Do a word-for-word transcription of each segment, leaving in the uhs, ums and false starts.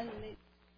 Hallelujah.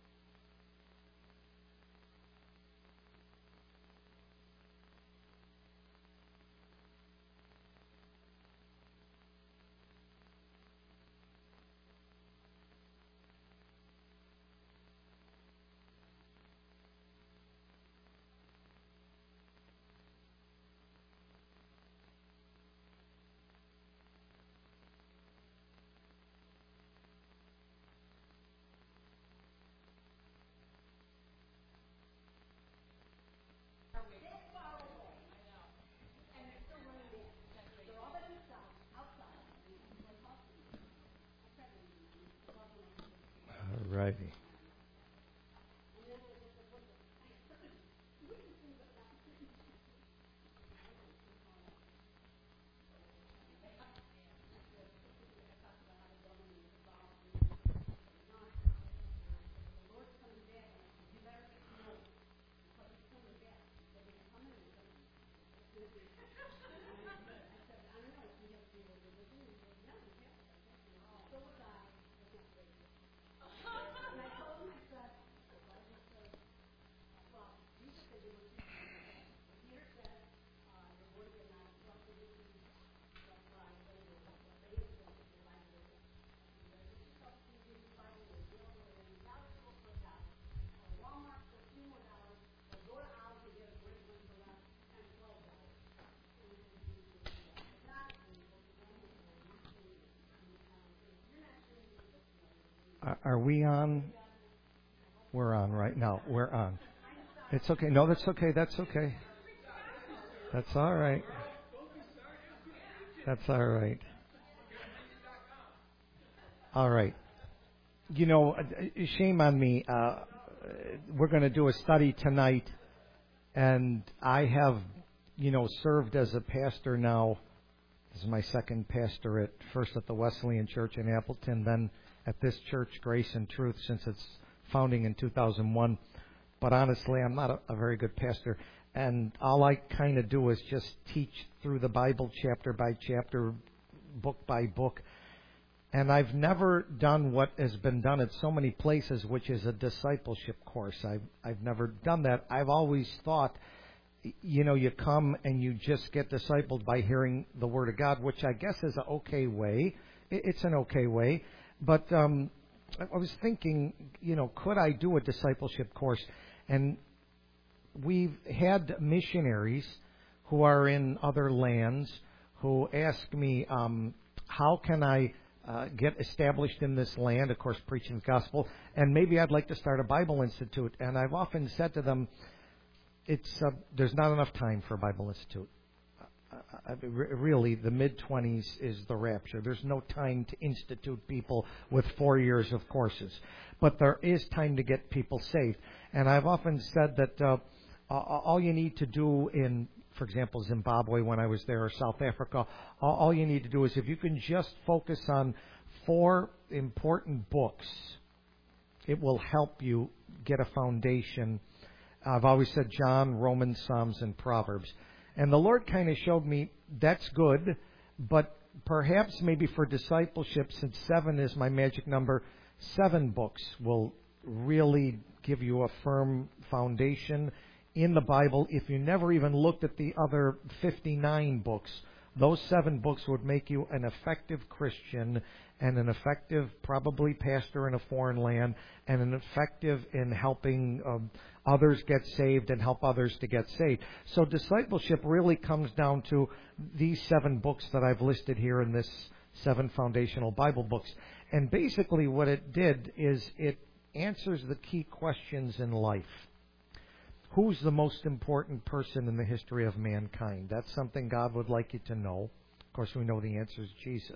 All righty. Are we on? We're on right now. We're on. It's okay. No, that's okay. That's okay. That's all right. That's all right. All right. You know, shame on me. Uh, we're going to do a study tonight, and I have, you know, served as a pastor now. This is my second pastorate, first at the Wesleyan Church in Appleton, then at this church, Grace and Truth, since its founding in two thousand one. But honestly, I'm not a, a very good pastor. And all I kind of do is just teach through the Bible chapter by chapter, book by book. And I've never done what has been done at so many places, which is a discipleship course. I've, I've never done that. I've always thought, you know, you come and you just get discipled by hearing the Word of God, which I guess is an okay way. It's an okay way. But um, I was thinking, you know, could I do a discipleship course? And we've had missionaries who are in other lands who ask me, um, how can I uh, get established in this land, of course, preaching the gospel, and maybe I'd like to start a Bible Institute. And I've often said to them, it's uh, there's not enough time for a Bible Institute. Uh, really, the mid-twenties is the rapture. There's no time to institute people with four years of courses. But there is time to get people saved. And I've often said that uh, all you need to do in, for example, Zimbabwe when I was there, or South Africa, all you need to do is if you can just focus on four important books, it will help you get a foundation. I've always said John, Romans, Psalms, and Proverbs. And the Lord kind of showed me that's good, but perhaps maybe for discipleship, since seven is my magic number, seven books will really give you a firm foundation in the Bible. If you never even looked at the other fifty-nine books, those seven books would make you an effective Christian and an effective, probably, pastor in a foreign land, and an effective in helping um, others get saved and help others to get saved. So discipleship really comes down to these seven books that I've listed here in this seven foundational Bible books. And basically what it did is it answers the key questions in life. Who's the most important person in the history of mankind? That's something God would like you to know. Of course, we know the answer is Jesus.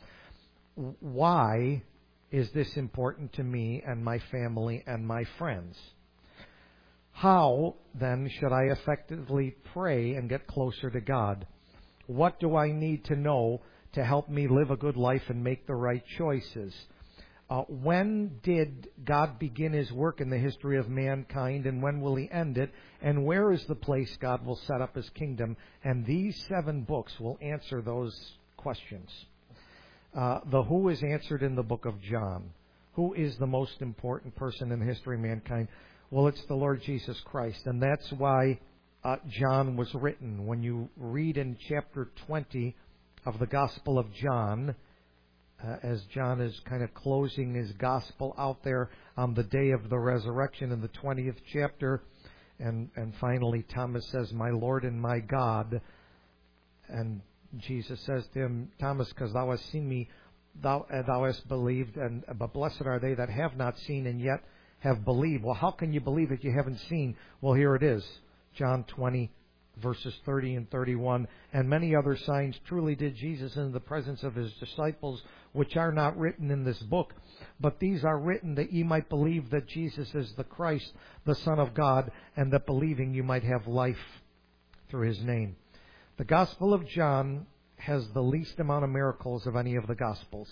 Why is this important to me and my family and my friends? How, then, should I effectively pray and get closer to God? What do I need to know to help me live a good life and make the right choices? Uh, when did God begin His work in the history of mankind, and when will He end it? And where is the place God will set up His kingdom? And these seven books will answer those questions. Uh, the who is answered in the book of John. Who is the most important person in the history of mankind? Well, it's the Lord Jesus Christ. And that's why uh, John was written. When you read in chapter twenty of the Gospel of John, uh, as John is kind of closing his Gospel out there on the day of the resurrection in the twentieth chapter, and, and finally Thomas says, "My Lord and my God." And Jesus says to him, "Thomas, because thou hast seen me, thou, uh, thou hast believed, and but blessed are they that have not seen and yet have believed." Well, how can you believe if you haven't seen? Well, here it is. John twenty, verses thirty and thirty-one. "And many other signs truly did Jesus in the presence of his disciples, which are not written in this book. But these are written that ye might believe that Jesus is the Christ, the Son of God, and that believing you might have life through his name." The Gospel of John has the least amount of miracles of any of the Gospels.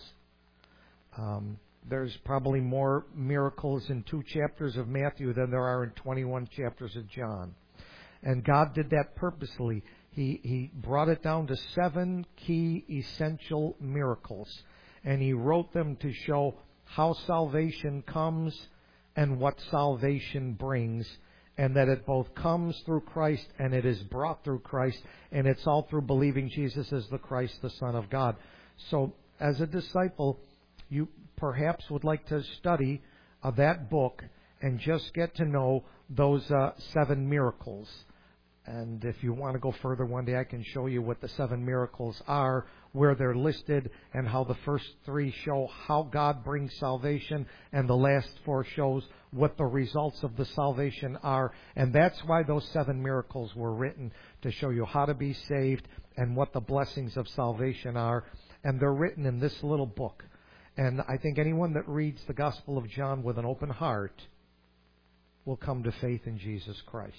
Um, there's probably more miracles in two chapters of Matthew than there are in twenty-one chapters of John. And God did that purposely. He, he brought it down to seven key essential miracles. And He wrote them to show how salvation comes and what salvation brings. And that it both comes through Christ and it is brought through Christ. And it's all through believing Jesus is the Christ, the Son of God. So, as a disciple, you perhaps would like to study uh, that book and just get to know those uh, seven miracles. And if you want to go further one day, I can show you what the seven miracles are, where they're listed, and how the first three show how God brings salvation, and the last four shows what the results of the salvation are. And that's why those seven miracles were written, to show you how to be saved and what the blessings of salvation are. And they're written in this little book. And I think anyone that reads the Gospel of John with an open heart will come to faith in Jesus Christ.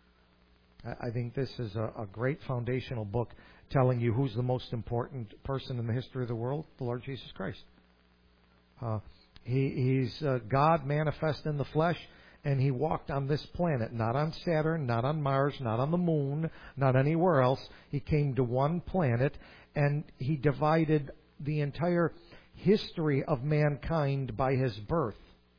I think this is a, a great foundational book telling you who's the most important person in the history of the world, the Lord Jesus Christ. Uh, he, he's uh, God manifest in the flesh, and He walked on this planet, not on Saturn, not on Mars, not on the moon, not anywhere else. He came to one planet, and He divided the entire history of mankind by His birth.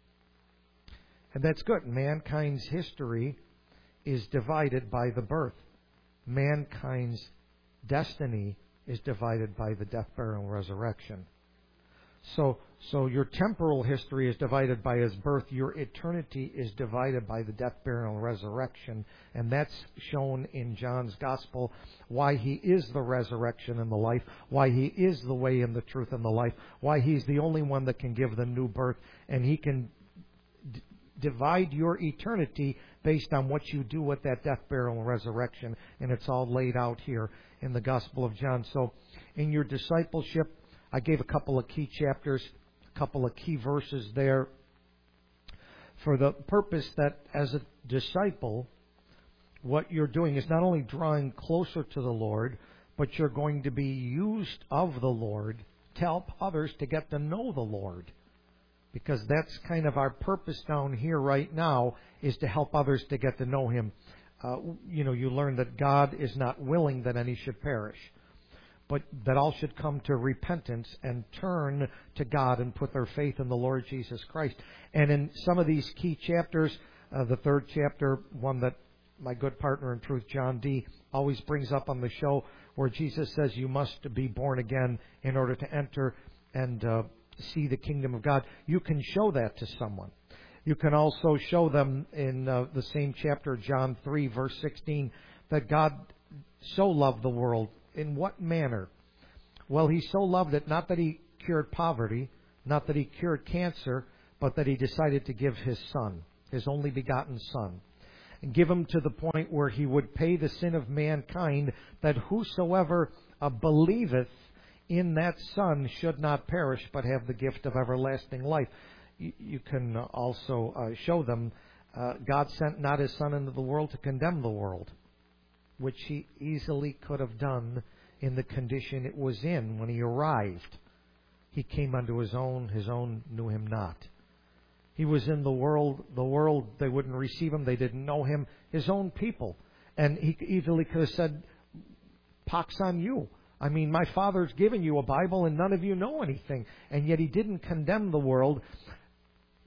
And that's good. Mankind's history is divided by the birth. Mankind's destiny is divided by the death, burial, and resurrection. So, so your temporal history is divided by His birth. Your eternity is divided by the death, burial, and resurrection. And that's shown in John's Gospel, why He is the resurrection and the life, why He is the way and the truth and the life, why He's the only one that can give the new birth, and He can d- divide your eternity based on what you do with that death, burial, and resurrection. And it's all laid out here in the Gospel of John. So in your discipleship, I gave a couple of key chapters, a couple of key verses there, for the purpose that as a disciple, what you're doing is not only drawing closer to the Lord, but you're going to be used of the Lord to help others to get to know the Lord. Because that's kind of our purpose down here right now, is to help others to get to know Him. Uh, you know, you learn that God is not willing that any should perish, but that all should come to repentance and turn to God and put their faith in the Lord Jesus Christ. And in some of these key chapters, uh, the third chapter, one that my good partner in truth, John D., always brings up on the show, where Jesus says you must be born again in order to enter and uh, see the kingdom of God. You can show that to someone. You can also show them in uh, the same chapter, John three, verse sixteen, that God so loved the world. In what manner? Well, He so loved it, not that He cured poverty, not that He cured cancer, but that He decided to give His Son, His only begotten Son, and give Him to the point where He would pay the sin of mankind, that whosoever uh, believeth in that Son should not perish, but have the gift of everlasting life. You, you can also uh, show them uh, God sent not His Son into the world to condemn the world, which He easily could have done in the condition it was in when He arrived. He came unto His own, His own knew Him not. He was in the world, the world, they wouldn't receive Him, they didn't know Him, His own people. And He easily could have said, pox on you. I mean, my Father's given you a Bible and none of you know anything. And yet He didn't condemn the world.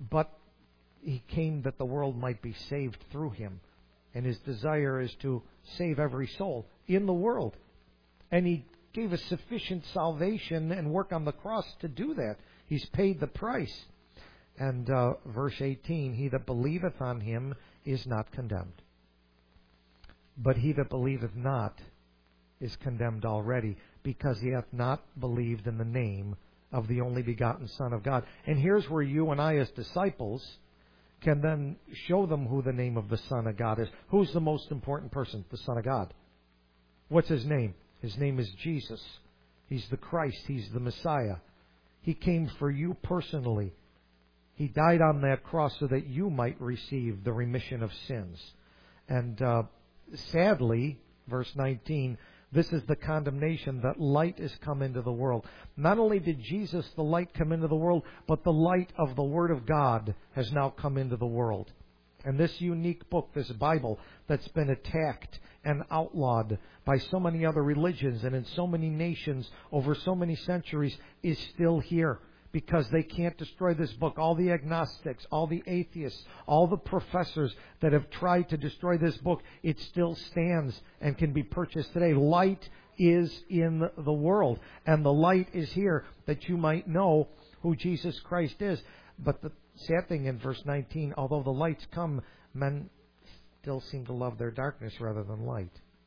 but He came that the world might be saved through Him. And His desire is to save every soul in the world. And He gave us sufficient salvation and work on the cross to do that. He's paid the price. And uh, verse eighteen, he that believeth on Him is not condemned. But he that believeth not is condemned already, because he hath not believed in the name of the only begotten Son of God. And here's where you and I as disciples can then show them who the name of the Son of God is. Who's the most important person? The Son of God. What's His name? His name is Jesus. He's the Christ. He's the Messiah. He came for you personally. He died on that cross so that you might receive the remission of sins. And uh, sadly, verse nineteen, this is the condemnation, that light is come into the world. Not only did Jesus, the light, come into the world, but the light of the Word of God has now come into the world. And this unique book, this Bible, that's been attacked and outlawed by so many other religions and in so many nations over so many centuries, is still here. Because they can't destroy this book. All the agnostics, all the atheists, all the professors that have tried to destroy this book, it still stands and can be purchased today. Light is in the world, and the light is here that you might know who Jesus Christ is. But the sad thing in verse nineteen, although the lights come, men still seem to love their darkness rather than light.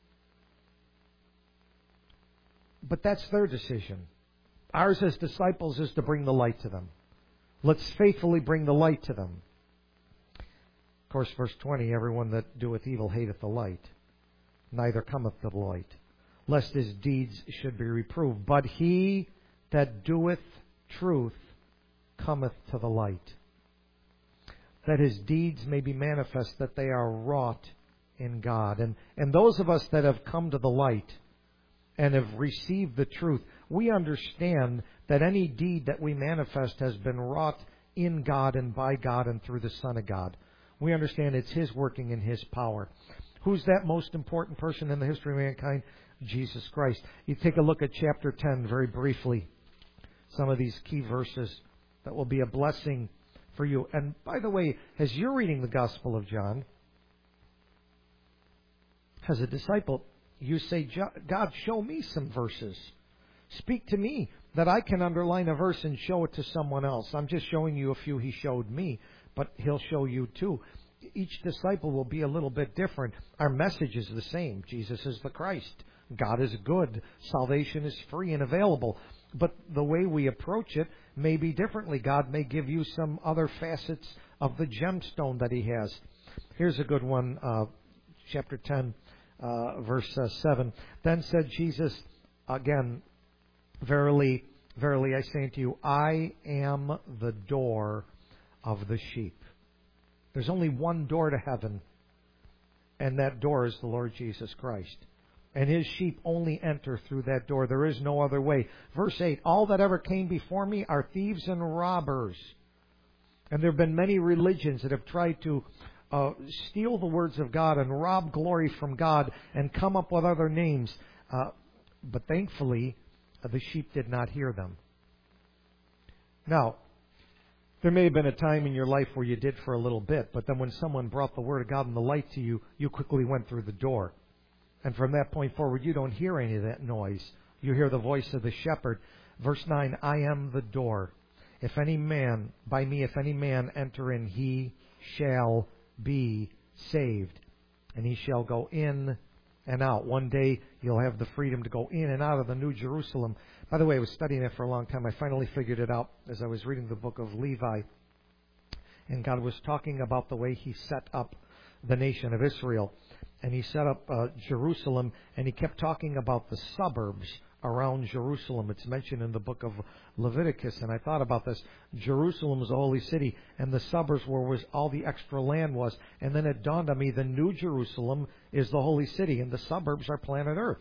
But that's their decision. Ours as disciples is to bring the light to them. Let's faithfully bring the light to them. Of course, verse twenty, everyone that doeth evil hateth the light, neither cometh to the light, lest his deeds should be reproved. But he that doeth truth cometh to the light, that his deeds may be manifest, that they are wrought in God. And, and those of us that have come to the light and have received the truth, we understand that any deed that we manifest has been wrought in God and by God and through the Son of God. We understand it's His working in His power. Who's that most important person in the history of mankind? Jesus Christ. You take a look at chapter ten very briefly. Some of these key verses that will be a blessing for you. And by the way, as you're reading the Gospel of John, as a disciple, you say, God, show me some verses. Speak to me that I can underline a verse and show it to someone else. I'm just showing you a few He showed me, but He'll show you too. Each disciple will be a little bit different. Our message is the same. Jesus is the Christ. God is good. Salvation is free and available. But the way we approach it may be differently. God may give you some other facets of the gemstone that He has. Here's a good one, uh, chapter ten. Uh, verse uh, seven. Then said Jesus again, Verily, verily I say unto you, I am the door of the sheep. There's only one door to heaven, and that door is the Lord Jesus Christ. And His sheep only enter through that door. There is no other way. Verse eight, all that ever came before me are thieves and robbers. And there have been many religions that have tried to Uh, steal the words of God and rob glory from God and come up with other names. Uh, but thankfully, uh, the sheep did not hear them. Now, there may have been a time in your life where you did for a little bit, but then when someone brought the Word of God and the light to you, you quickly went through the door. And from that point forward, you don't hear any of that noise. You hear the voice of the shepherd. Verse nine, I am the door. If any man, by me, if any man enter in, he shall be saved, and he shall go in and out. One day you'll have the freedom to go in and out of the New Jerusalem. By the way, I was studying it for a long time. I finally figured it out as I was reading the book of Levi. And God was talking about the way He set up the nation of Israel. And He set up uh, Jerusalem, and He kept talking about the suburbs around Jerusalem. It's mentioned in the book of Leviticus, and I thought about this. Jerusalem is a holy city, and the suburbs where was all the extra land was. And then it dawned on me, the New Jerusalem is the holy city, and the suburbs are planet Earth.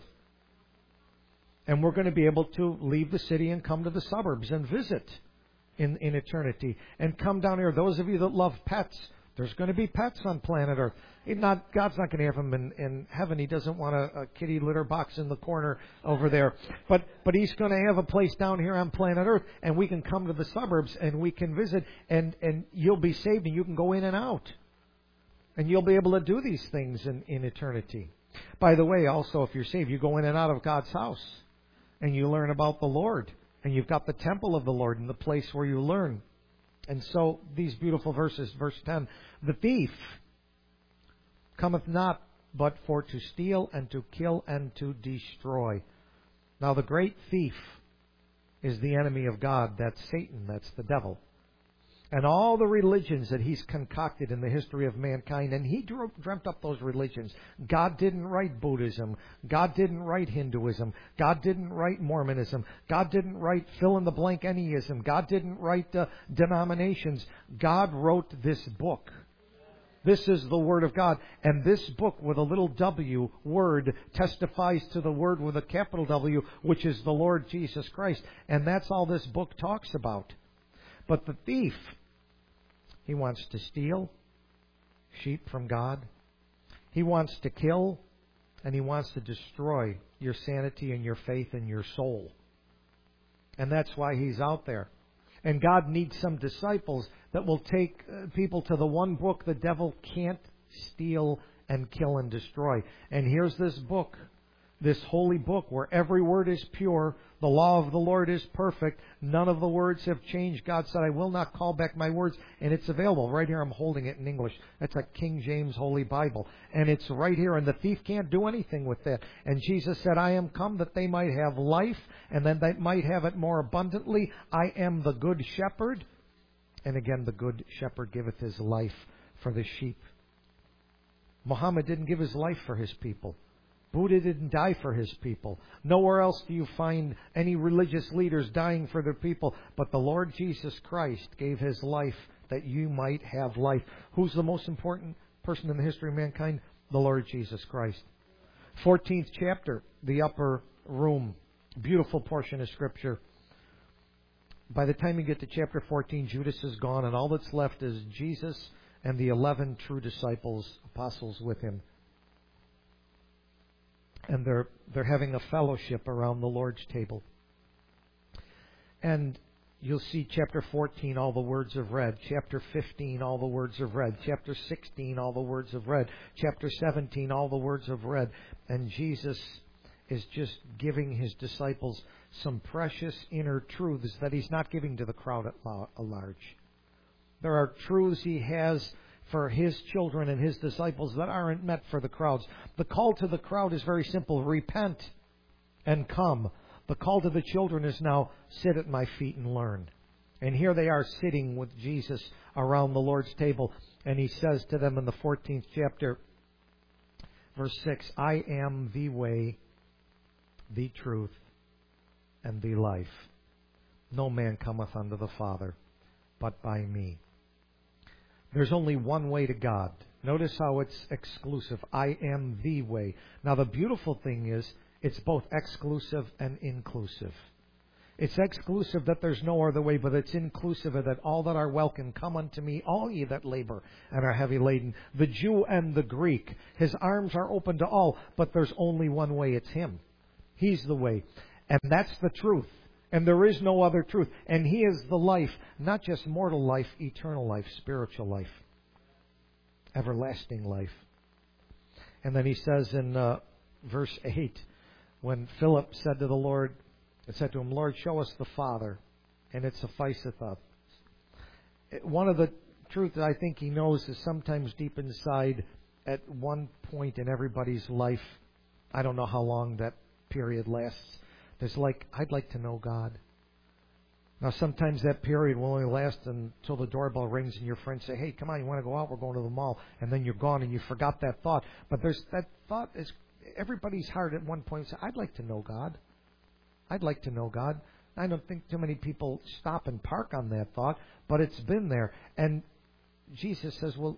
And we're going to be able to leave the city and come to the suburbs and visit in, in eternity. And come down here. Those of you that love pets, There's going to be pets on planet Earth. It not, God's not going to have them in, in heaven. He doesn't want a, a kitty litter box in the corner over there. But but He's going to have a place down here on planet Earth, and we can come to the suburbs and we can visit, and, and you'll be saved, and you can go in and out. And you'll be able to do these things in, in eternity. By the way, also, if you're saved, you go in and out of God's house, and you learn about the Lord. And you've got the temple of the Lord and the place where you learn. And so, these beautiful verses, verse ten, the thief cometh not but for to steal and to kill and to destroy. Now, the great thief is the enemy of God. That's Satan. That's the devil. And all the religions that he's concocted in the history of mankind, and he dreamt up those religions. God didn't write Buddhism. God didn't write Hinduism. God didn't write Mormonism. God didn't write fill-in-the-blank anyism. God didn't write uh, denominations. God wrote this book. This is the Word of God. And this book with a little W, Word, testifies to the Word with a capital W, which is the Lord Jesus Christ. And that's all this book talks about. But the thief, he wants to steal sheep from God. He wants to kill, and he wants to destroy your sanity and your faith and your soul. And that's why he's out there. And God needs some disciples that will take people to the one book the devil can't steal and kill and destroy. And here's this book, this holy book where every word is pure. The law of the Lord is perfect. None of the words have changed. God said, I will not call back my words. And it's available. Right here, I'm holding it in English. That's a King James Holy Bible. And it's right here. And the thief can't do anything with that. And Jesus said, I am come that they might have life, and then they might have it more abundantly. I am the good shepherd. And again, the good shepherd giveth his life for the sheep. Muhammad didn't give his life for his people. Buddha didn't die for his people. Nowhere else do you find any religious leaders dying for their people. But the Lord Jesus Christ gave his life that you might have life. Who's the most important person in the history of mankind? The Lord Jesus Christ. fourteenth chapter, the upper room. Beautiful portion of Scripture. By the time you get to chapter fourteen, Judas is gone, and all that's left is Jesus and the eleven true disciples, apostles with him. And they're they're having a fellowship around the Lord's table. And you'll see chapter fourteen, all the words of red. Chapter fifteen, all the words of red. Chapter sixteen, all the words of red. Chapter seventeen, all the words of red. And Jesus is just giving his disciples some precious inner truths that he's not giving to the crowd at large. There are truths he has for his children and his disciples that aren't meant for the crowds. The call to the crowd is very simple. Repent and come. The call to the children is now, sit at my feet and learn. And here they are sitting with Jesus around the Lord's table. And he says to them in the fourteenth chapter, verse six, I am the way, the truth, and the life. No man cometh unto the Father but by me. There's only one way to God. Notice how it's exclusive. I am the way. Now the beautiful thing is, it's both exclusive and inclusive. It's exclusive that there's no other way, but it's inclusive of that all that are welcome come unto me, all ye that labor and are heavy laden. The Jew and the Greek. His arms are open to all, but there's only one way. It's him. He's the way. And that's the truth. And there is no other truth. And he is the life, not just mortal life, eternal life, spiritual life, everlasting life. And then he says in uh, verse eight, when Philip said to the Lord, it said to him, Lord, show us the Father, and it sufficeth us. One of the truths I think he knows is sometimes deep inside, at one point in everybody's life, I don't know how long that period lasts, there's like, I'd like to know God. Now, sometimes that period will only last until the doorbell rings and your friends say, hey, come on, you want to go out? We're going to the mall. And then you're gone and you forgot that thought. But there's that thought is everybody's heart at one point says, I'd like to know God. I'd like to know God. I don't think too many people stop and park on that thought, but it's been there. And Jesus says, well,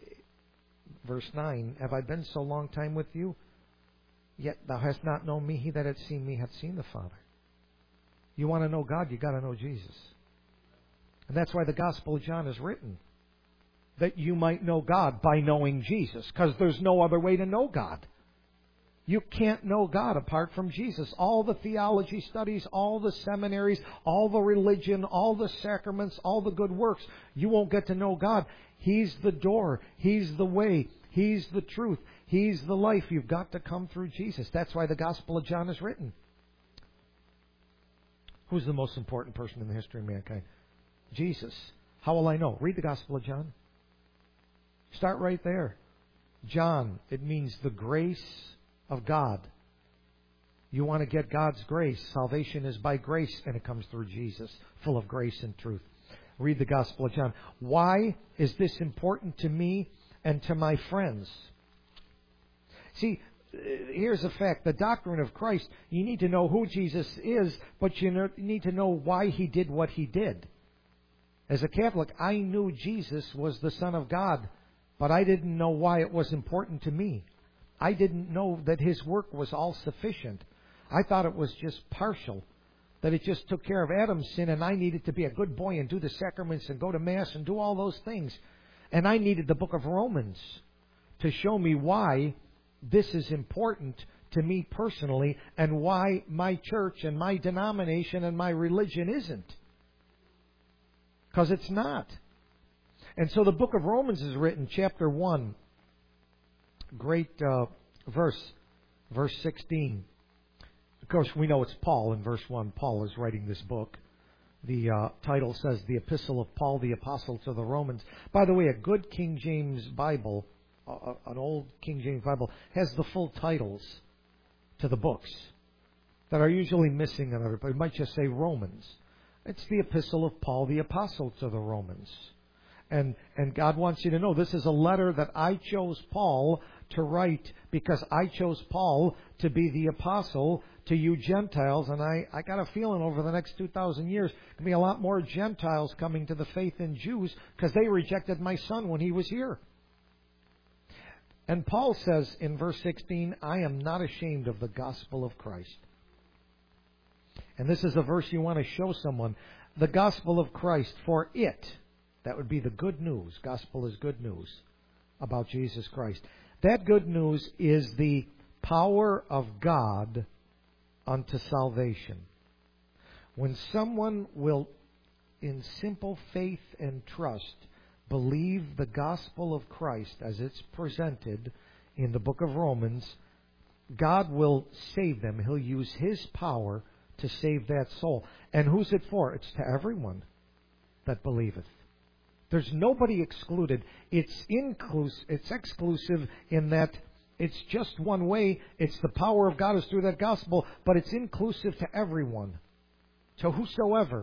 verse nine, have I been so long time with you? Yet thou hast not known me. He that hath seen me hath seen the Father. You want to know God, you got to know Jesus. And that's why the Gospel of John is written. that you might know God by knowing Jesus, because there's no other way to know God. You can't know God apart from Jesus. All the theology studies, all the seminaries, all the religion, all the sacraments, all the good works, you won't get to know God. He's the door. He's the way. He's the truth. He's the life. You've got to come through Jesus. That's why the Gospel of John is written. Who's the most important person in the history of mankind? Jesus. How will I know? Read the Gospel of John. Start right there. John, it means the grace of God. You want to get God's grace. Salvation is by grace, and it comes through Jesus, full of grace and truth. Read the Gospel of John. Why is this important to me and to my friends? See, here's a fact. The doctrine of Christ, you need to know who Jesus is, but you need to know why He did what He did. As a Catholic, I knew Jesus was the Son of God, but I didn't know why it was important to me. I didn't know that His work was all sufficient. I thought it was just partial, that it just took care of Adam's sin, and I needed to be a good boy and do the sacraments and go to Mass and do all those things. And I needed the book of Romans to show me why this is important to me personally and why my church and my denomination and my religion isn't. Because it's not. And so the book of Romans is written, chapter one. Great uh, verse, verse sixteen. Of course, we know it's Paul in verse one. Paul is writing this book. The uh, title says, The Epistle of Paul the Apostle to the Romans. By the way, a good King James Bible, uh, an old King James Bible, has the full titles to the books that are usually missing in it. But it might just say Romans. It's the Epistle of Paul the Apostle to the Romans. And and God wants you to know this is a letter that I chose Paul to write because I chose Paul to be the apostle to you Gentiles. And I, I got a feeling over the next two thousand years, there's going to be a lot more Gentiles coming to the faith than Jews because they rejected my son when he was here. And Paul says in verse sixteen, I am not ashamed of the gospel of Christ. And this is a verse you want to show someone. The gospel of Christ, for it... That would be the good news. Gospel is good news about Jesus Christ. That good news is the power of God unto salvation. When someone will, in simple faith and trust, believe the gospel of Christ as it's presented in the book of Romans, God will save them. He'll use His power to save that soul. And who's it for? It's to everyone that believeth. There's nobody excluded. It's inclusive. It's exclusive in that it's just one way. It's the power of God is through that gospel, but it's inclusive to everyone, to whosoever.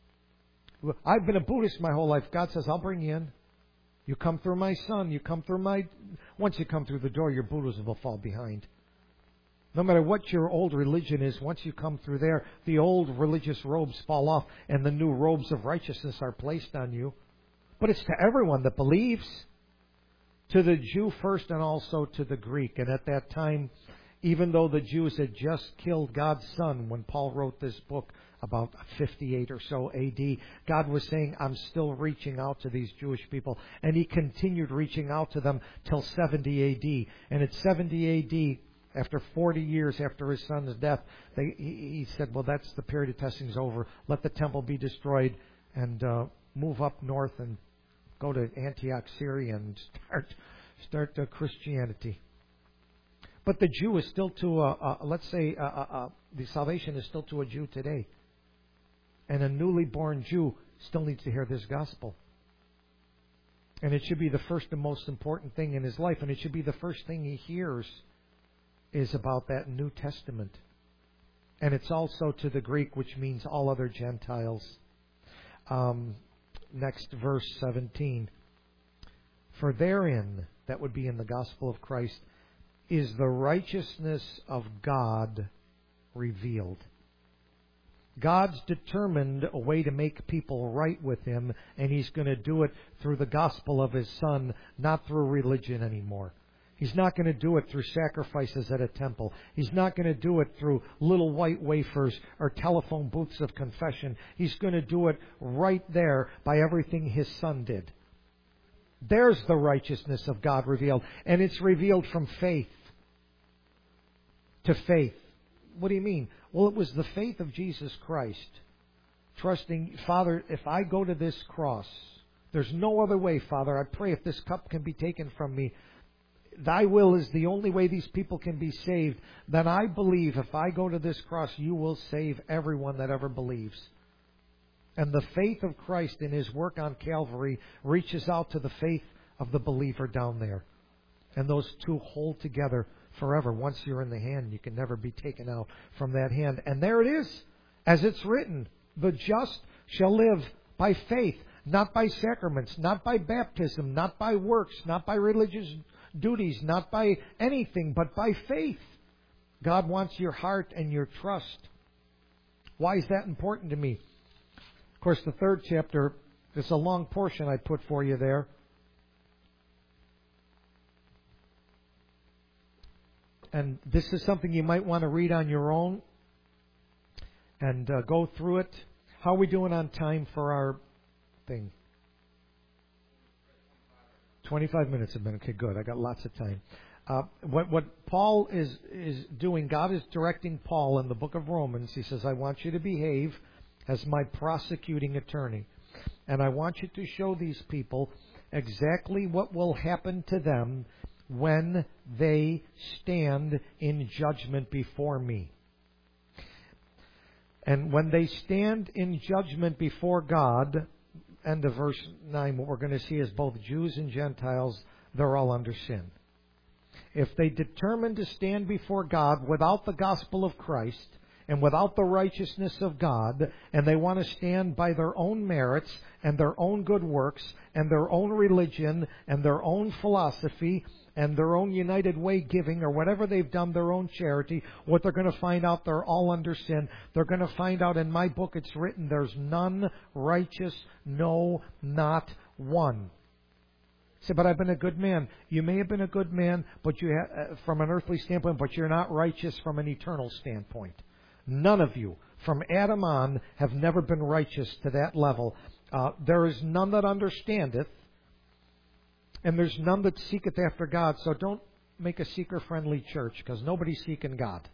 I've been a Buddhist my whole life. God says, I'll bring you in. You come through my son. You come through my... Once you come through the door, your Buddhism will fall behind. No matter what your old religion is, once you come through there, the old religious robes fall off and the new robes of righteousness are placed on you. But it's to everyone that believes, to the Jew first and also to the Greek. And at that time, even though the Jews had just killed God's Son when Paul wrote this book about fifty-eight or so A D, God was saying, I'm still reaching out to these Jewish people. And He continued reaching out to them till seventy A D. And at seventy A D, after forty years after His Son's death, they, he, he said, well, that's the period of testing's over. Let the temple be destroyed and uh, move up north and go to Antioch, Syria, and start start uh, Christianity. But the Jew is still to, uh, uh, let's say, uh, uh, uh, the salvation is still to a Jew today. And a newly born Jew still needs to hear this gospel. And it should be the first and most important thing in his life. And it should be the first thing he hears is about that New Testament. And it's also to the Greek, which means all other Gentiles. Um, next verse seventeen. For therein, that would be in the gospel of Christ, is the righteousness of God revealed. God's determined a way to make people right with Him, and He's going to do it through the gospel of His Son, not through religion anymore. He's not going to do it through sacrifices at a temple. He's not going to do it through little white wafers or telephone booths of confession. He's going to do it right there by everything His Son did. There's the righteousness of God revealed. And it's revealed from faith to faith. What do you mean? Well, it was the faith of Jesus Christ. Trusting, Father, if I go to this cross, there's no other way, Father. I pray if this cup can be taken from me, Thy will is the only way these people can be saved. Then I believe if I go to this cross, You will save everyone that ever believes. And the faith of Christ in His work on Calvary reaches out to the faith of the believer down there. And those two hold together forever. Once you're in the hand, you can never be taken out from that hand. And there it is, as it's written, the just shall live by faith, not by sacraments, not by baptism, not by works, not by religious duties, not by anything, but by faith. God wants your heart and your trust. Why is that important to me? Of course, the third chapter, it's a long portion I put for you there. And this is something you might want to read on your own and uh, go through it. How are we doing on time for our thing? twenty-five minutes a minute. Okay, good. I got lots of time. Uh, what, what Paul is, is doing, God is directing Paul in the book of Romans. He says, I want you to behave as my prosecuting attorney. And I want you to show these people exactly what will happen to them when they stand in judgment before me. And when they stand in judgment before God, end of verse nine, what we're going to see is both Jews and Gentiles, they're all under sin. If they determine to stand before God without the gospel of Christ and without the righteousness of God, and they want to stand by their own merits and their own good works and their own religion and their own philosophy and their own United Way giving or whatever they've done, their own charity, what they're going to find out, they're all under sin. They're going to find out, in my book it's written, there's none righteous, no, not one. Say, but I've been a good man. You may have been a good man, but you ha- uh, from an earthly standpoint, but you're not righteous from an eternal standpoint. None of you, from Adam on, have never been righteous to that level. Uh, there is none that understandeth, and there's none that seeketh after God. So don't make a seeker-friendly church, because nobody's seeking God.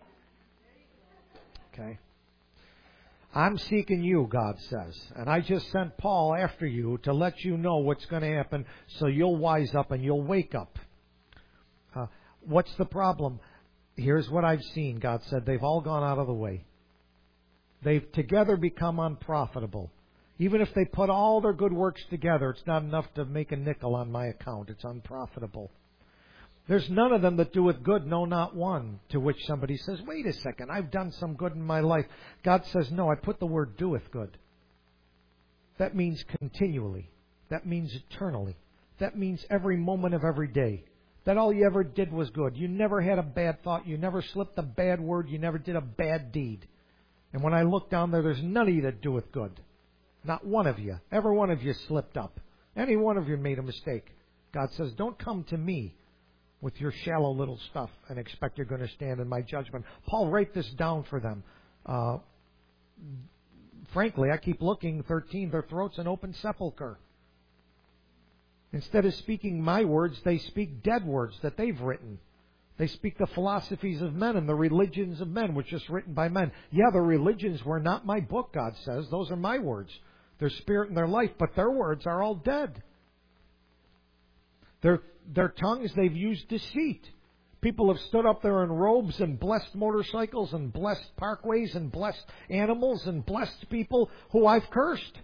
Okay? I'm seeking you, God says. And I just sent Paul after you to let you know what's going to happen so you'll wise up and you'll wake up. Uh, what's the problem? Here's what I've seen, God said. They've all gone out of the way. They've together become unprofitable. Even if they put all their good works together, it's not enough to make a nickel on my account. It's unprofitable. There's none of them that doeth good, no, not one. To which somebody says, wait a second, I've done some good in my life. God says, no, I put the word doeth good. That means continually. That means eternally. That means every moment of every day. That all you ever did was good. You never had a bad thought. You never slipped a bad word. You never did a bad deed. And when I look down there, there's none of you that doeth good. Not one of you. Every one of you slipped up. Any one of you made a mistake. God says, don't come to me with your shallow little stuff and expect you're going to stand in my judgment. Paul, write this down for them. Uh, frankly, I keep looking, thirteen, their throat's an open sepulcher. Instead of speaking my words, they speak dead words that they've written. They speak the philosophies of men and the religions of men, which is written by men. Yeah, the religions were not my book, God says. Those are my words. Their spirit and their life, but their words are all dead. Their, their tongues, they've used deceit. People have stood up there in robes and blessed motorcycles and blessed parkways and blessed animals and blessed people who I've cursed.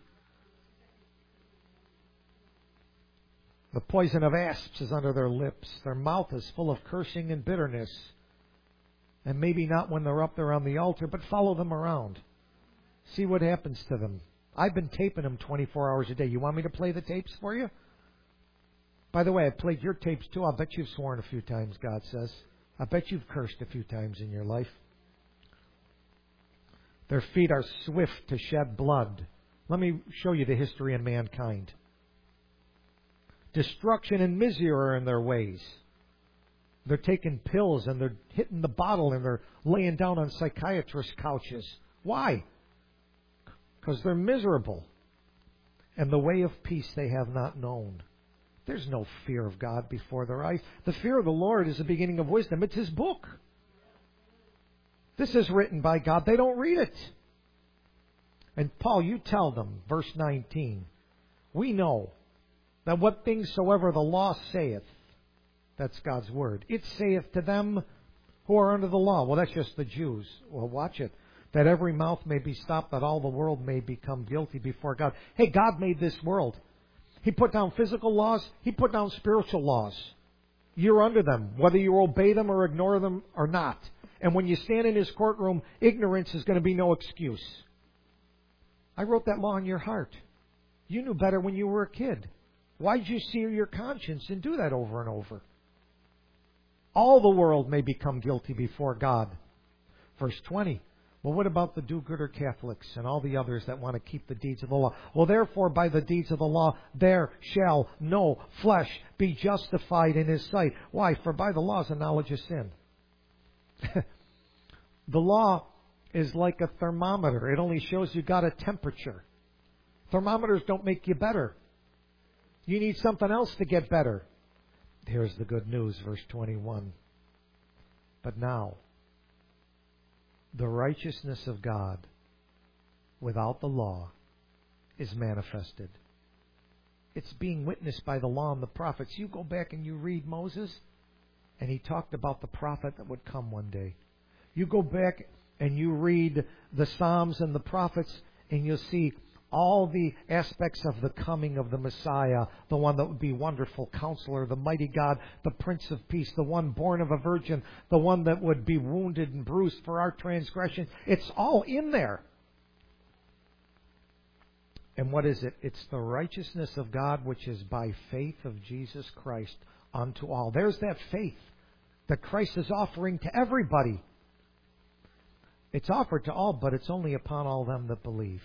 The poison of asps is under their lips. Their mouth is full of cursing and bitterness. And maybe not when they're up there on the altar, but follow them around. See what happens to them. I've been taping them twenty-four hours a day. You want me to play the tapes for you? By the way, I played your tapes too. I bet you've sworn a few times, God says. I bet you've cursed a few times in your life. Their feet are swift to shed blood. Let me show you the history of mankind. Destruction and misery are in their ways. They're taking pills and they're hitting the bottle and they're laying down on psychiatrist couches. Why? Because they're miserable. And the way of peace they have not known. There's no fear of God before their eyes. The fear of the Lord is the beginning of wisdom. It's His book. This is written by God. They don't read it. And Paul, you tell them, verse nineteen, we know that what things soever the law saith, that's God's word, it saith to them who are under the law. Well, that's just the Jews. Well, watch it. That every mouth may be stopped, that all the world may become guilty before God. Hey, God made this world. He put down physical laws. He put down spiritual laws. You're under them, whether you obey them or ignore them or not. And when you stand in His courtroom, ignorance is going to be no excuse. I wrote that law in your heart. You knew better when you were a kid. Why'd you sear your conscience and do that over and over? All the world may become guilty before God. Verse twenty. Well, what about the do-gooder Catholics and all the others that want to keep the deeds of the law? Well, therefore, by the deeds of the law, there shall no flesh be justified in His sight. Why? For by the law is the knowledge of sin. The law is like a thermometer. It only shows you got a temperature. Thermometers don't make you better. You need something else to get better. Here's the good news, verse twenty-one. But now, the righteousness of God without the law is manifested. It's being witnessed by the law and the prophets. You go back and you read Moses, and he talked about the prophet that would come one day. You go back and you read the Psalms and the prophets, and you'll see all the aspects of the coming of the Messiah, the one that would be Wonderful Counselor, the Mighty God, the Prince of Peace, the one born of a virgin, the one that would be wounded and bruised for our transgressions. It's all in there. And what is it? It's the righteousness of God which is by faith of Jesus Christ unto all. There's that faith that Christ is offering to everybody. It's offered to all, but it's only upon all them that believe.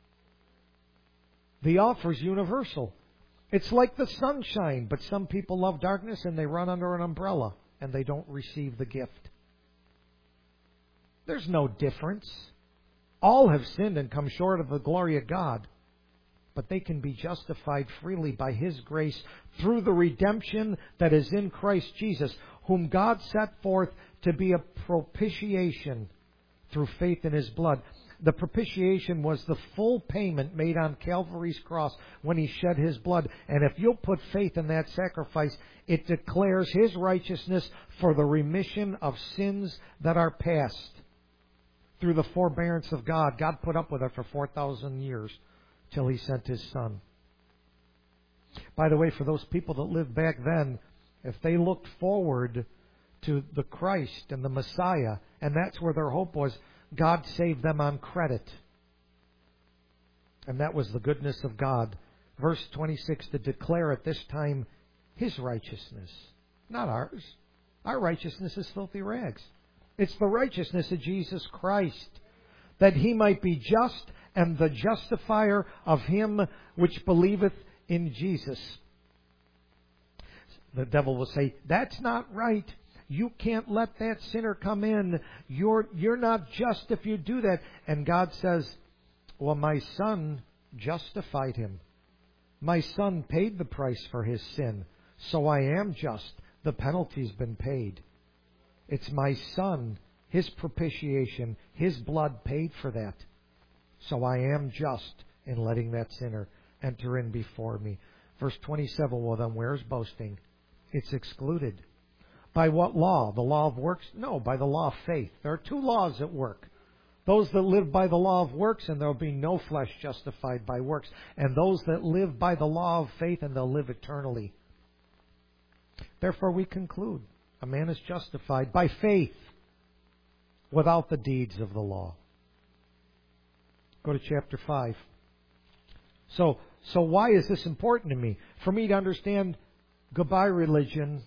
The offer is universal. It's like the sunshine, but some people love darkness and they run under an umbrella and they don't receive the gift. There's no difference. All have sinned and come short of the glory of God, but they can be justified freely by His grace through the redemption that is in Christ Jesus, whom God set forth to be a propitiation through faith in His blood. The propitiation was the full payment made on Calvary's cross when He shed His blood. And if you'll put faith in that sacrifice, it declares His righteousness for the remission of sins that are past. Through the forbearance of God, God put up with it for four thousand years till He sent His Son. By the way, for those people that lived back then, if they looked forward to the Christ and the Messiah, and that's where their hope was, God saved them on credit. And that was the goodness of God. Verse twenty-six, to declare at this time His righteousness, not ours. Our righteousness is filthy rags. It's the righteousness of Jesus Christ, that He might be just and the justifier of him which believeth in Jesus. The devil will say, that's not right. You can't let that sinner come in. You're, you're not just if you do that. And God says, well, my Son justified him. My Son paid the price for his sin. So I am just. The penalty's been paid. It's my Son, His propitiation, His blood paid for that. So I am just in letting that sinner enter in before me. Verse twenty-seven, well then where's boasting? It's excluded. By what law? The law of works? No, by the law of faith. There are two laws at work. Those that live by the law of works, and there will be no flesh justified by works. And those that live by the law of faith, and they'll live eternally. Therefore we conclude, a man is justified by faith without the deeds of the law. Go to chapter five. So, so why is this important to me? For me to understand, goodbye religion,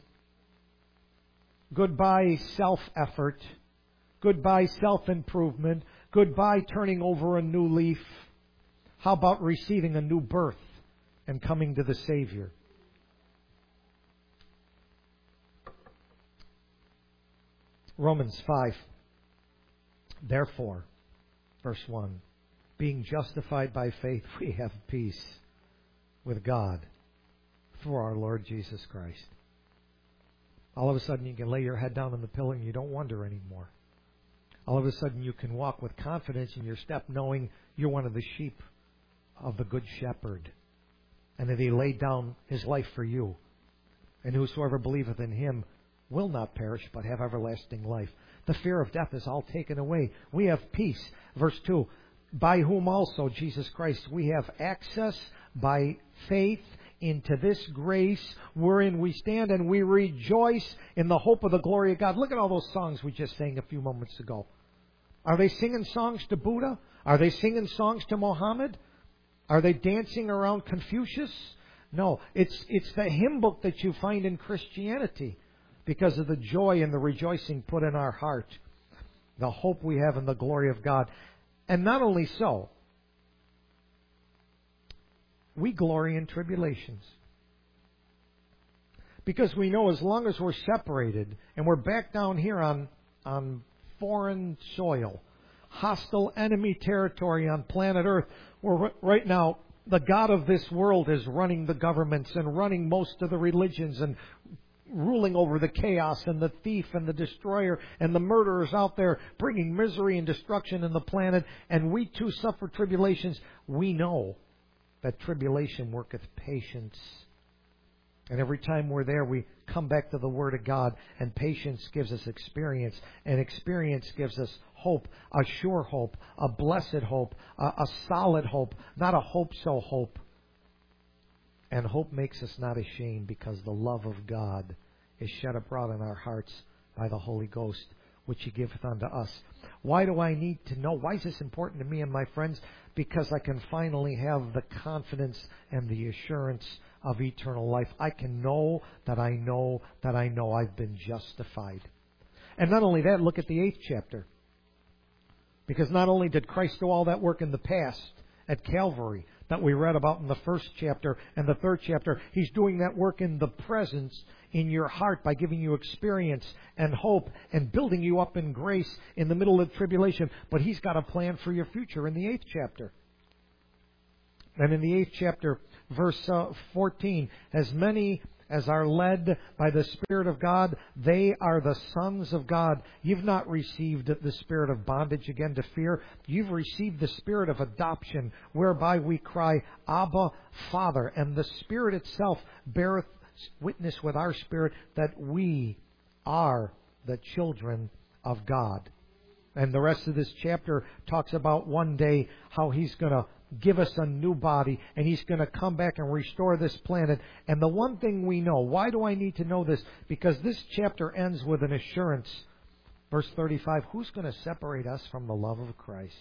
goodbye self-effort, goodbye self-improvement, goodbye turning over a new leaf. How about receiving a new birth and coming to the Savior? Romans five. Therefore, verse one, being justified by faith, we have peace with God through our Lord Jesus Christ. All of a sudden you can lay your head down on the pillow and you don't wonder anymore. All of a sudden you can walk with confidence in your step, knowing you're one of the sheep of the Good Shepherd, and that He laid down His life for you. And whosoever believeth in Him will not perish, but have everlasting life. The fear of death is all taken away. We have peace. Verse two, by whom also, Jesus Christ, we have access by faith into this grace wherein we stand, and we rejoice in the hope of the glory of God. Look at all those songs we just sang a few moments ago. Are they singing songs to Buddha? Are they singing songs to Mohammed? Are they dancing around Confucius? No, it's it's the hymn book that you find in Christianity because of the joy and the rejoicing put in our heart, the hope we have in the glory of God. And not only so, we glory in tribulations. Because we know as long as we're separated and we're back down here on, on foreign soil, hostile enemy territory on planet Earth, where right now the God of this world is running the governments and running most of the religions and ruling over the chaos and the thief and the destroyer and the murderers out there, bringing misery and destruction in the planet, and we too suffer tribulations. We know that tribulation worketh patience. And every time we're there, we come back to the Word of God, and patience gives us experience, and experience gives us hope, a sure hope, a blessed hope, a, a solid hope, not a hope-so hope. And hope makes us not ashamed, because the love of God is shed abroad in our hearts by the Holy Ghost, which He giveth unto us. Why do I need to know? Why is this important to me and my friends? Because I can finally have the confidence and the assurance of eternal life. I can know that I know that I know I've been justified. And not only that, look at the eighth chapter. Because not only did Christ do all that work in the past at Calvary that we read about in the first chapter and the third chapter, He's doing that work in the present in your heart by giving you experience and hope and building you up in grace in the middle of tribulation. But He's got a plan for your future in the eighth chapter. And in the eighth chapter, verse uh, fourteen, as many as are led by the Spirit of God, they are the sons of God. You've not received the spirit of bondage again to fear. You've received the spirit of adoption, whereby we cry, Abba, Father. And the Spirit itself beareth witness with our spirit that we are the children of God. And the rest of this chapter talks about one day how He's going to give us a new body, and He's going to come back and restore this planet. And the one thing we know, why do I need to know this? Because this chapter ends with an assurance. Verse thirty-five, who's going to separate us from the love of Christ?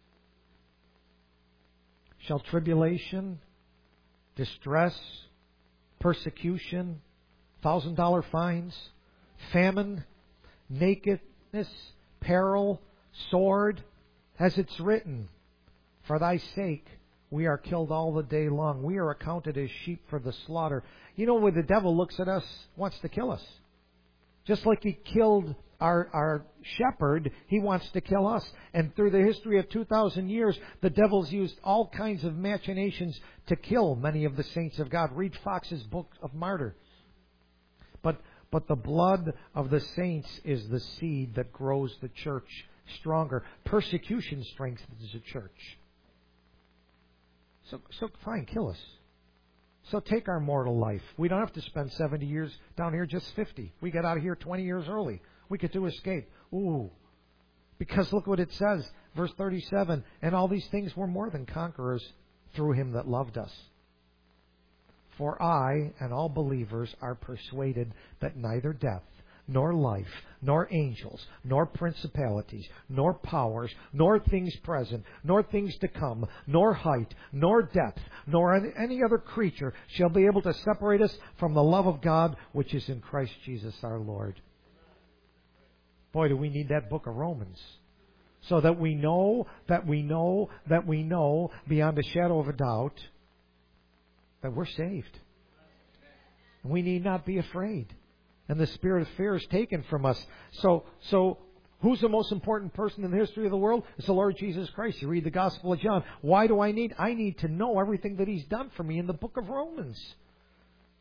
Shall tribulation, distress, persecution, thousand dollar fines, famine, nakedness, peril, sword, as it's written, for thy sake we are killed all the day long. We are accounted as sheep for the slaughter. You know, when the devil looks at us, wants to kill us. Just like he killed our, our shepherd, he wants to kill us. And through the history of two thousand years, the devil's used all kinds of machinations to kill many of the saints of God. Read Fox's Book of Martyr. But, but the blood of the saints is the seed that grows the church stronger. Persecution strengthens the church. So, so fine, kill us. So take our mortal life. We don't have to spend seventy years down here, just fifty. We get out of here twenty years early. We could do escape. Ooh. Because look what it says, verse thirty-seven, and all these things were more than conquerors through Him that loved us. For I and all believers are persuaded that neither death, nor life, nor angels, nor principalities, nor powers, nor things present, nor things to come, nor height, nor depth, nor any other creature shall be able to separate us from the love of God which is in Christ Jesus our Lord. Boy, do we need that book of Romans. So that we know, that we know, that we know, beyond a shadow of a doubt, that we're saved. We need not be afraid. And the spirit of fear is taken from us. So, so who's the most important person in the history of the world? It's the Lord Jesus Christ. You read the Gospel of John. Why do I need? I need to know everything that He's done for me in the book of Romans.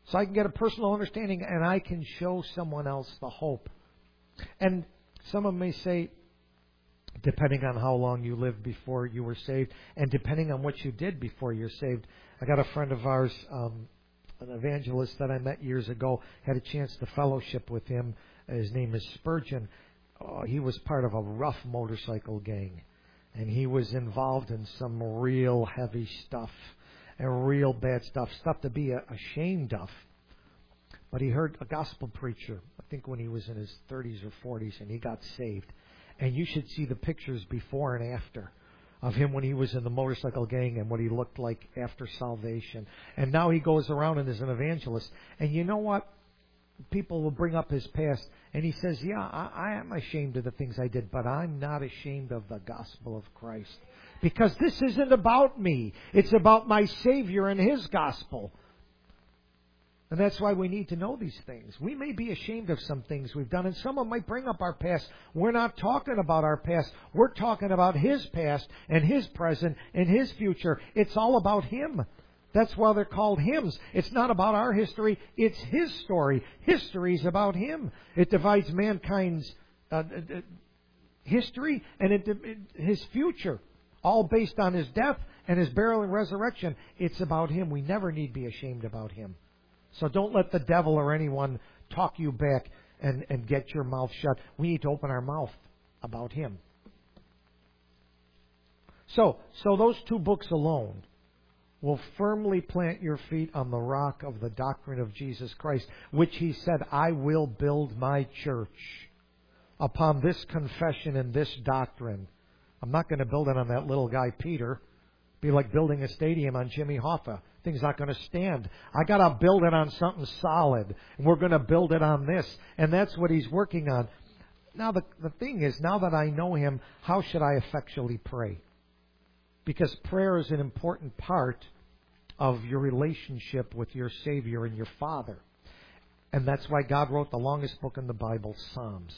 So I can get a personal understanding and I can show someone else the hope. And someone may say, depending on how long you lived before you were saved, and depending on what you did before you're saved. I got a friend of ours, um, an evangelist that I met years ago, had a chance to fellowship with him. His name is Spurgeon. Oh, he was part of a rough motorcycle gang, and he was involved in some real heavy stuff and real bad stuff, stuff to be ashamed of. But he heard a gospel preacher, I think when he was in his thirties or forties, and he got saved. And you should see the pictures before and after of him when he was in the motorcycle gang and what he looked like after salvation. And now he goes around and is an evangelist. And you know what? People will bring up his past, and he says, yeah, I, I am ashamed of the things I did, but I'm not ashamed of the gospel of Christ. Because this isn't about me. It's about my Savior and His gospel. And that's why we need to know these things. We may be ashamed of some things we've done, and someone might bring up our past. We're not talking about our past. We're talking about His past and His present and His future. It's all about Him. That's why they're called hymns. It's not about our history. It's His story. History's about Him. It divides mankind's uh, uh, history and it, it, His future, all based on His death and His burial and resurrection. It's about Him. We never need be ashamed about Him. So don't let the devil or anyone talk you back and, and get your mouth shut. We need to open our mouth about Him. So, so those two books alone will firmly plant your feet on the rock of the doctrine of Jesus Christ, which He said, I will build my church upon this confession and this doctrine. I'm not going to build it on that little guy, Peter. It'd be like building a stadium on Jimmy Hoffa. Thing's not going to stand. I got to build it on something solid. And we're going to build it on this. And that's what He's working on. Now, the, the thing is, now that I know Him, how should I effectually pray? Because prayer is an important part of your relationship with your Savior and your Father. And that's why God wrote the longest book in the Bible, Psalms.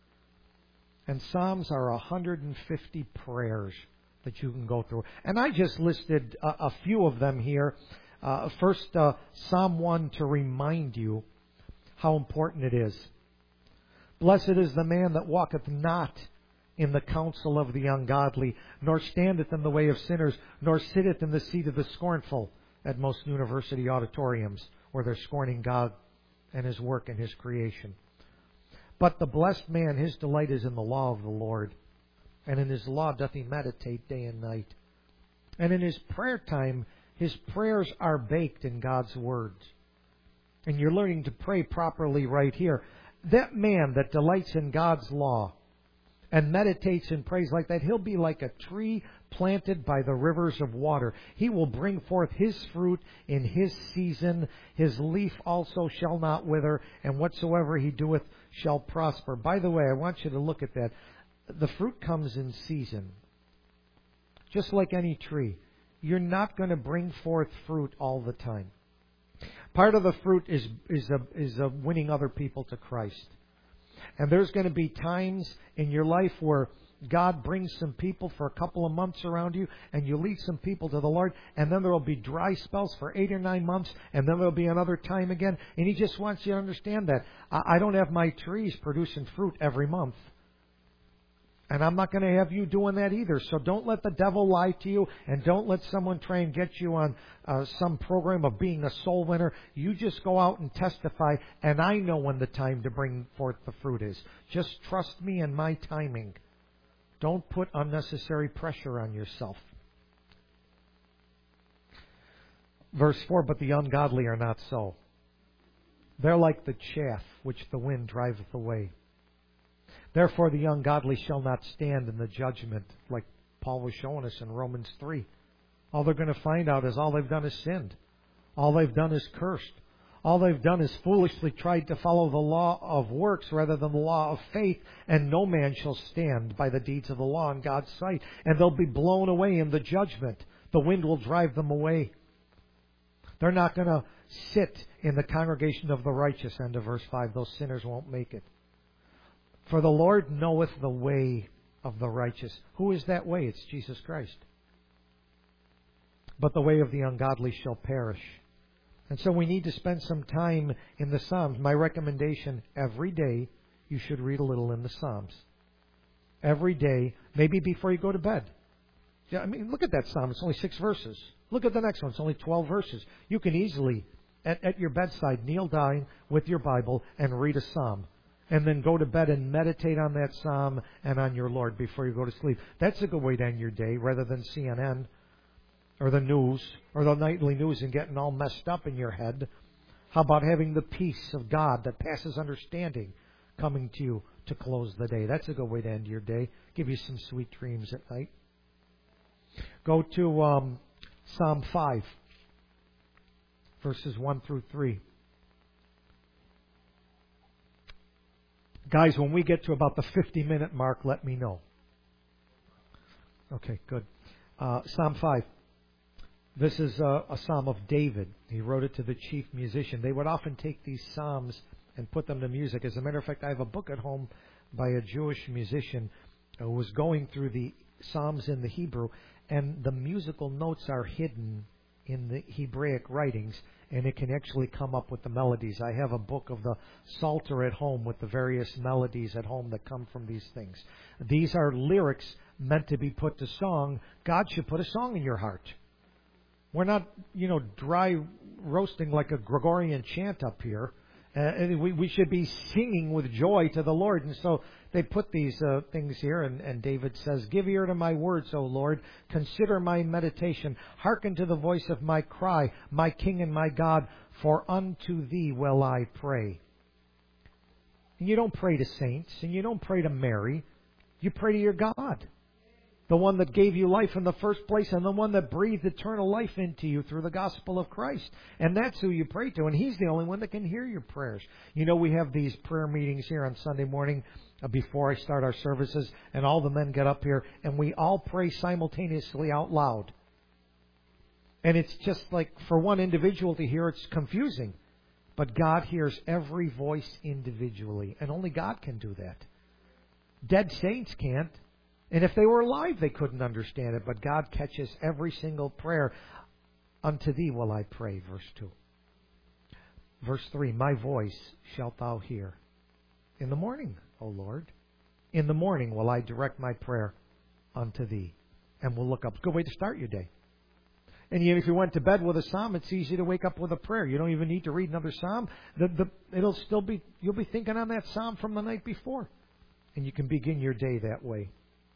And Psalms are one hundred fifty prayers that you can go through. And I just listed a, a few of them here. Uh, first, uh, Psalm one, to remind you how important it is. Blessed is the man that walketh not in the counsel of the ungodly, nor standeth in the way of sinners, nor sitteth in the seat of the scornful, at most university auditoriums, where they're scorning God and His work and His creation. But the blessed man, his delight is in the law of the Lord, and in His law doth he meditate day and night. And in his prayer time, his prayers are baked in God's words. And you're learning to pray properly right here. That man that delights in God's law and meditates and prays like that, he'll be like a tree planted by the rivers of water. He will bring forth his fruit in his season. His leaf also shall not wither, and whatsoever he doeth shall prosper. By the way, I want you to look at that. The fruit comes in season. Just like any tree. You're not going to bring forth fruit all the time. Part of the fruit is is a, is a winning other people to Christ. And there's going to be times in your life where God brings some people for a couple of months around you, and you lead some people to the Lord, and then there will be dry spells for eight or nine months, and then there will be another time again. And He just wants you to understand that. I don't have my trees producing fruit every month. And I'm not going to have you doing that either. So don't let the devil lie to you, and don't let someone try and get you on uh, some program of being a soul winner. You just go out and testify, and I know when the time to bring forth the fruit is. Just trust me in my timing. Don't put unnecessary pressure on yourself. Verse four, but the ungodly are not so. They're like the chaff which the wind driveth away. Therefore the ungodly shall not stand in the judgment, like Paul was showing us in Romans three. All they're going to find out is all they've done is sinned. All they've done is cursed. All they've done is foolishly tried to follow the law of works rather than the law of faith, and no man shall stand by the deeds of the law in God's sight. And they'll be blown away in the judgment. The wind will drive them away. They're not going to sit in the congregation of the righteous, end of verse five. Those sinners won't make it. For the Lord knoweth the way of the righteous. Who is that way? It's Jesus Christ. But the way of the ungodly shall perish. And so we need to spend some time in the Psalms. My recommendation, every day you should read a little in the Psalms. Every day, maybe before you go to bed. Yeah, I mean, look at that Psalm. It's only six verses. Look at the next one. It's only twelve verses. You can easily, at, at your bedside, kneel down with your Bible and read a Psalm. And then go to bed and meditate on that Psalm and on your Lord before you go to sleep. That's a good way to end your day, rather than C N N or the news or the nightly news and getting all messed up in your head. How about having the peace of God that passes understanding coming to you to close the day? That's a good way to end your day. Give you some sweet dreams at night. Go to um, Psalm five, verses one through three. Guys, when we get to about the fifty-minute mark, let me know. Okay, good. Uh, Psalm five. This is a, a psalm of David. He wrote it to the chief musician. They would often take these psalms and put them to music. As a matter of fact, I have a book at home by a Jewish musician who was going through the psalms in the Hebrew, and the musical notes are hidden in the Hebraic writings, and it can actually come up with the melodies. I have a book of the Psalter at home with the various melodies at home that come from these things. These are lyrics meant to be put to song. God should put a song in your heart. We're not, you know, dry roasting like a Gregorian chant up here. Uh, and we, we should be singing with joy to the Lord. And so they put these uh, things here, and, and David says, "Give ear to my words, O Lord. Consider my meditation. Hearken to the voice of my cry, my King and my God, for unto thee will I pray." And you don't pray to saints, and you don't pray to Mary. You pray to your God, the one that gave you life in the first place and the one that breathed eternal life into you through the gospel of Christ. And that's who you pray to, and He's the only one that can hear your prayers. You know, we have these prayer meetings here on Sunday morning uh, before I start our services, and all the men get up here, and we all pray simultaneously out loud. And it's just like, for one individual to hear, it's confusing. But God hears every voice individually, and only God can do that. Dead saints can't. And if they were alive, they couldn't understand it. But God catches every single prayer. Unto thee will I pray, verse two. Verse three, my voice shalt thou hear. In the morning, O Lord. In the morning will I direct my prayer unto thee. And we'll look up. It's a good way to start your day. And yet if you went to bed with a psalm, it's easy to wake up with a prayer. You don't even need to read another psalm. The, the, it'll still be, you'll be thinking on that psalm from the night before. And you can begin your day that way.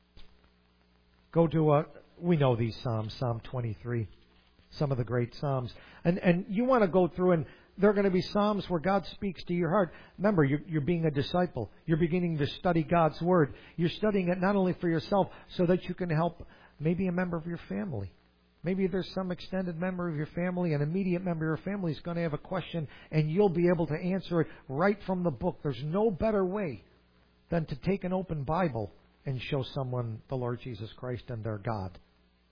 Go to, a, we know these Psalms, Psalm twenty-three, some of the great Psalms. And and you want to go through, and there are going to be Psalms where God speaks to your heart. Remember, you're, you're being a disciple. You're beginning to study God's Word. You're studying it not only for yourself, so that you can help maybe a member of your family. Maybe there's some extended member of your family, an immediate member of your family is going to have a question, and you'll be able to answer it right from the book. There's no better way than to take an open Bible and show someone the Lord Jesus Christ and their God.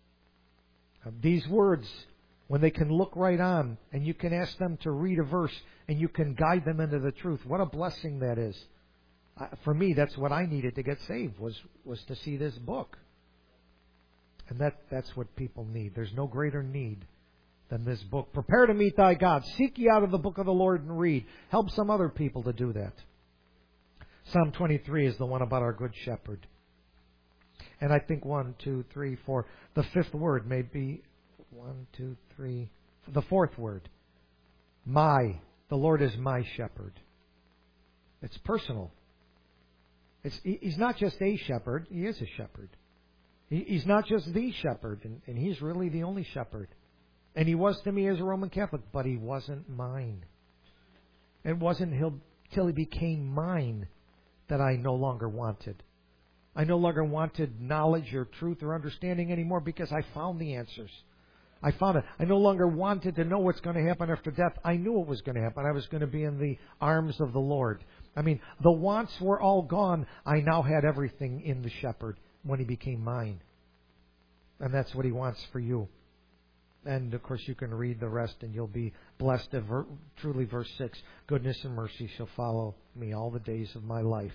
Uh, these words, when they can look right on, and you can ask them to read a verse, and you can guide them into the truth. What a blessing that is. Uh, for me, that's what I needed to get saved, was, was to see this book. And that, that's what people need. There's no greater need than this book. Prepare to meet thy God. Seek ye out of the book of the Lord and read. Help some other people to do that. Psalm twenty-three is the one about our good shepherd. And I think one, two, three, four. The fifth word may be one, two, three. The fourth word. My. The Lord is my shepherd. It's personal. It's, he's not just a shepherd. He is a shepherd. He, he's not just the shepherd. And, and He's really the only shepherd. And He was to me as a Roman Catholic. But He wasn't mine. It wasn't till He became mine that I no longer wanted. I no longer wanted knowledge or truth or understanding anymore because I found the answers. I found it. I no longer wanted to know what's going to happen after death. I knew what was going to happen. I was going to be in the arms of the Lord. I mean, the wants were all gone. I now had everything in the shepherd when He became mine. And that's what He wants for you. And, of course, you can read the rest and you'll be blessed. Truly, verse six, goodness and mercy shall follow me all the days of my life,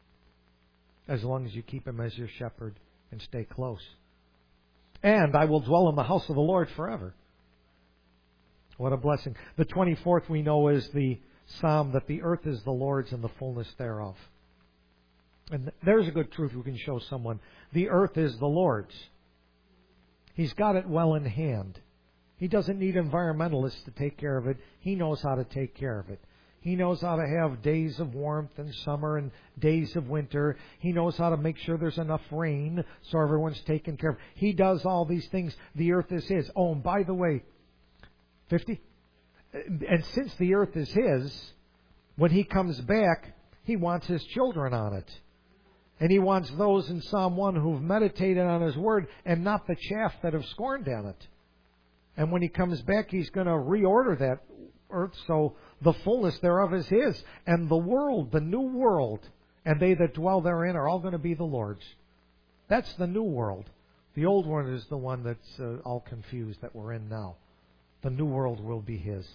as long as you keep Him as your shepherd and stay close. And I will dwell in the house of the Lord forever. What a blessing. The twenty-fourth we know is the psalm that the earth is the Lord's and the fullness thereof. And there's a good truth we can show someone. The earth is the Lord's. He's got it well in hand. He doesn't need environmentalists to take care of it. He knows how to take care of it. He knows how to have days of warmth and summer and days of winter. He knows how to make sure there's enough rain so everyone's taken care of. He does all these things. The earth is His. Oh, and by the way, fifty? And since the earth is His, when He comes back, He wants His children on it. And He wants those in Psalm one who've meditated on His Word and not the chaff that have scorned at it. And when He comes back, He's going to reorder that earth so the fullness thereof is His. And the world, the new world, and they that dwell therein are all going to be the Lord's. That's the new world. The old one is the one that's uh, all confused that we're in now. The new world will be His.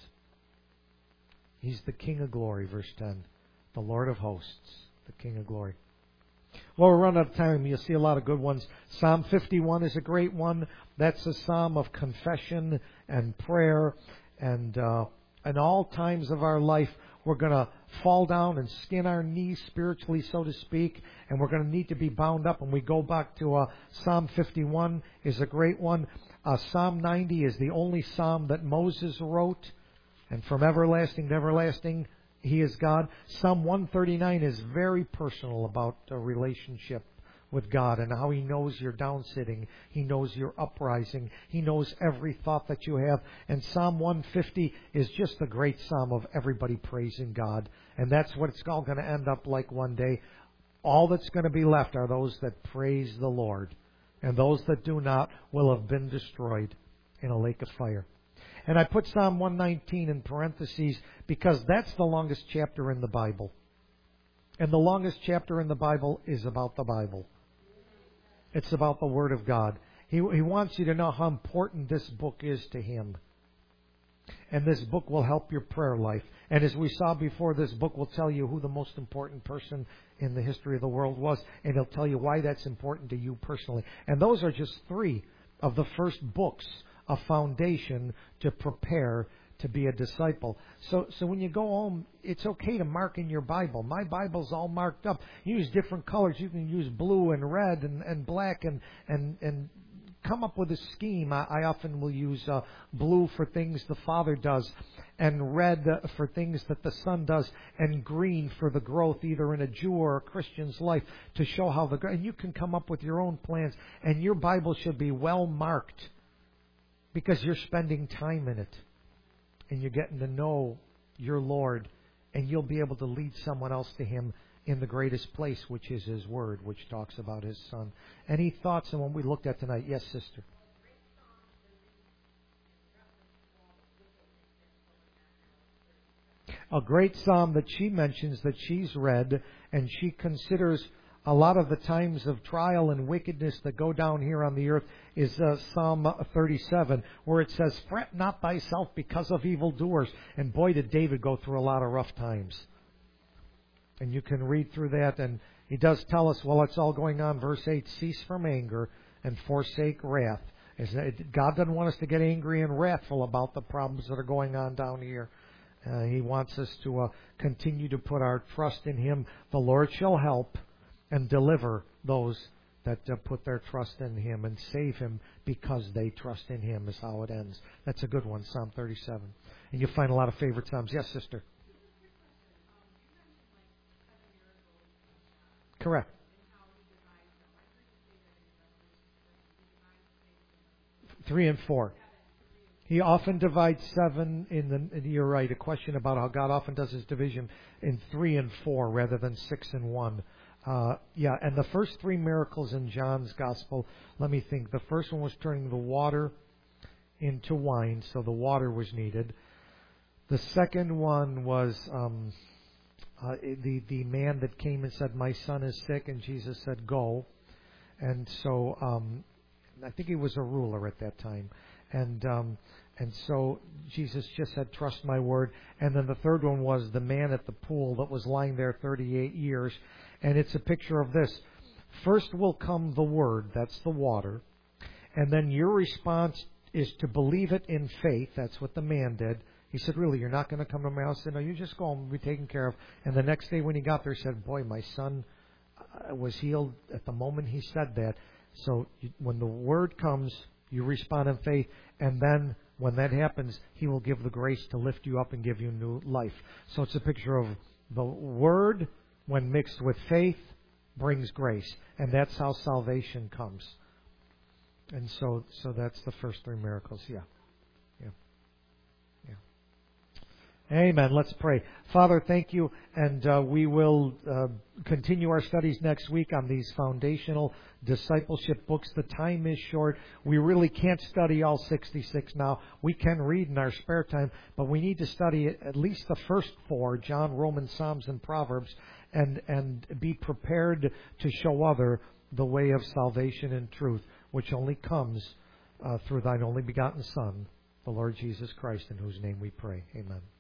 He's the King of glory, verse ten. The Lord of hosts, the King of glory. Well, we're running out of time. You'll see a lot of good ones. Psalm fifty-one is a great one. That's a psalm of confession and prayer. And uh, in all times of our life, we're going to fall down and skin our knees spiritually, so to speak. And we're going to need to be bound up. And we go back to uh, Psalm fifty-one is a great one. Uh, Psalm ninety is the only psalm that Moses wrote. And from everlasting to everlasting, He is God. Psalm one thirty-nine is very personal about a relationship with God and how He knows your downsitting. He knows your uprising. He knows every thought that you have. And Psalm one fifty is just a great psalm of everybody praising God. And that's what it's all going to end up like one day. All that's going to be left are those that praise the Lord. And those that do not will have been destroyed in a lake of fire. And I put Psalm one nineteen in parentheses because that's the longest chapter in the Bible. And the longest chapter in the Bible is about the Bible. It's about the Word of God. He, he wants you to know how important this book is to Him. And this book will help your prayer life. And as we saw before, this book will tell you who the most important person in the history of the world was. And it'll tell you why that's important to you personally. And those are just three of the first books, a foundation to prepare to be a disciple. So so when you go home, it's okay to mark in your Bible. My Bible's all marked up. Use different colors. You can use blue and red and, and black and, and, and come up with a scheme. I, I often will use uh, blue for things the Father does, and red uh, for things that the Son does, and green for the growth either in a Jew or a Christian's life to show how the... And you can come up with your own plans, and your Bible should be well marked because you're spending time in it. And you're getting to know your Lord, and you'll be able to lead someone else to Him in the greatest place, which is His Word, which talks about His Son. Any thoughts on what we looked at tonight? Yes, sister. A great psalm that she mentions that she's read, and she considers a lot of the times of trial and wickedness that go down here on the earth is uh, Psalm thirty-seven, where it says, "Fret not thyself because of evildoers." And boy, did David go through a lot of rough times. And you can read through that, and he does tell us, well, it's all going on. Verse eight, "Cease from anger and forsake wrath." God doesn't want us to get angry and wrathful about the problems that are going on down here. Uh, he wants us to uh, continue to put our trust in Him. The Lord shall help and deliver those that uh, put their trust in Him, and save Him because they trust in Him, is how it ends. That's a good one, Psalm thirty-seven. And you'll find a lot of favorite Psalms. Yes, sister? Correct. Three and four. He often divides seven in the, you're right, a question about how God often does His division in three and four rather than six and one. Uh, yeah, and the first three miracles in John's Gospel, let me think. The first one was turning the water into wine, so the water was needed. The second one was um, uh, the, the man that came and said, "My son is sick," and Jesus said, "Go." And so um, I think he was a ruler at that time. And um, and so Jesus just said, "Trust my word." And then the third one was the man at the pool that was lying there thirty-eight years. And it's a picture of this. First will come the Word, that's the water. And then your response is to believe it in faith. That's what the man did. He said, really, you're not going to come to my house? I said, no, you just go home, be taken care of. And the next day when he got there, he said, boy, my son uh, was healed at the moment he said that. So you, when the word comes, you respond in faith, and then when that happens, He will give the grace to lift you up and give you new life. So it's a picture of the word, when mixed with faith, brings grace. And that's how salvation comes. And so so that's the first three miracles. Yeah. Yeah. Yeah. Amen. Let's pray. Father, thank you. And uh, we will uh, continue our studies next week on these foundational discipleship books. The time is short. We really can't study all sixty-six now. We can read in our spare time, but we need to study at least the first four, John, Romans, Psalms, and Proverbs, and, and be prepared to show other the way of salvation and truth, which only comes uh, through Thine only begotten Son, the Lord Jesus Christ, in whose name we pray. Amen.